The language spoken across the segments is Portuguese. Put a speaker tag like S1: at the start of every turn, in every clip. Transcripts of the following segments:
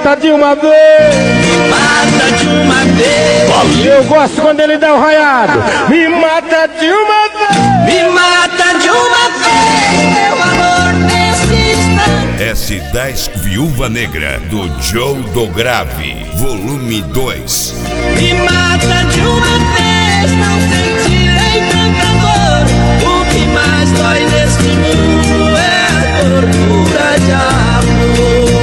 S1: mata de uma vez.
S2: Mata de uma vez.
S1: Eu gosto quando ele dá o raiado. Me mata de uma vez.
S2: Me mata de uma vez, meu amor, nesse instante.
S3: S10 Viúva Negra, do Joe do Grave, volume 2.
S2: Me mata de uma vez, não sentirei tanto amor. O que mais dói neste mundo é a tortura de amor.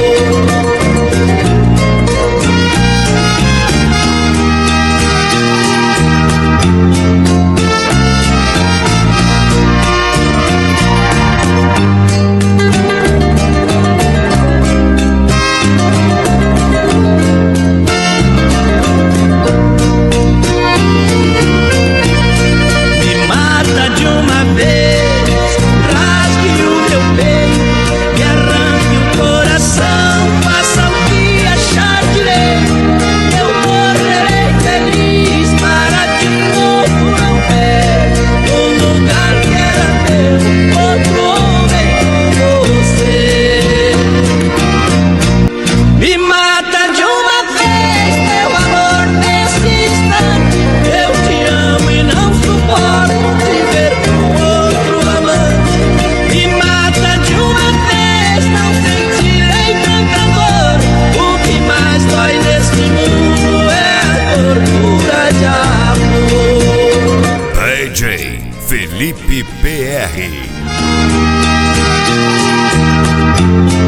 S3: Felipe PR.